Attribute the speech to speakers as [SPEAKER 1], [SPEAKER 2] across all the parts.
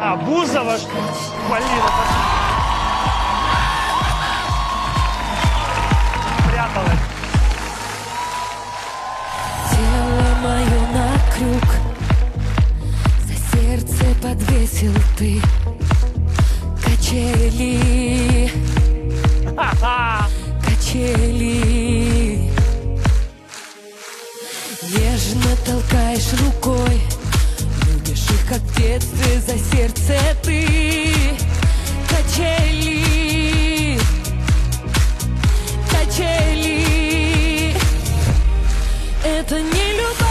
[SPEAKER 1] А, Бузова, что? Блин, это... Пряталась.
[SPEAKER 2] Тело мое на крюк, за сердце подвесил ты. Качели, качели. Нежно толкаешь рукой, любишь их, как в детстве, за сердце ты. Качели, качели. Это не любовь.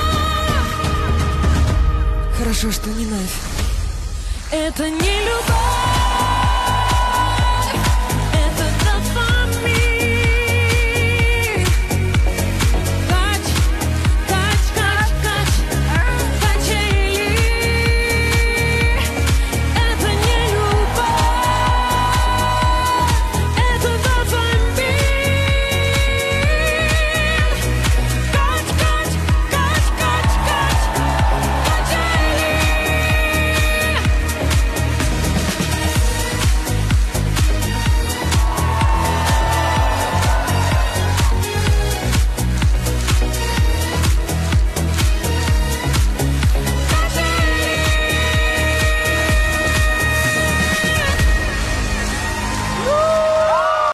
[SPEAKER 2] Хорошо, что не нафиг. Это не любовь.